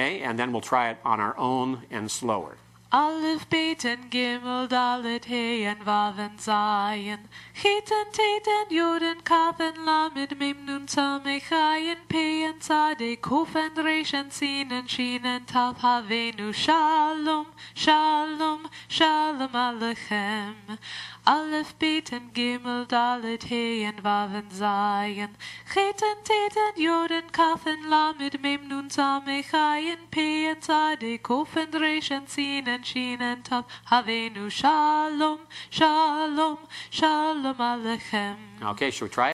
Okay, and then we'll try it on our own and slower. Aleph, Bet, and Gimel, Dalet, Hey, and Vav, and Zayin. Chet, and Tet, and Yod, and Kaf, and Lamed, Mem, Nun, Samech, Ayin, Pei, and Tzadeh, Kuf, and Resh, and Sin, and Shin, and Tav, Havenu, Shalom, Shalom, Shalom Alechem. Aleph, Bet, and Gimel, Dalet, Hey, and Vav, and Zayin. Chet, and Tet, and Yod, and Kaf, and Lamed, Mem, Nun, Samech, Ayin, Pei, and Tzadeh, Kuf, and Resh, and Sin, and Shin, and Tav, Havenu, Shalom, Shalom, Shalom Alechem. Okay, should we try it?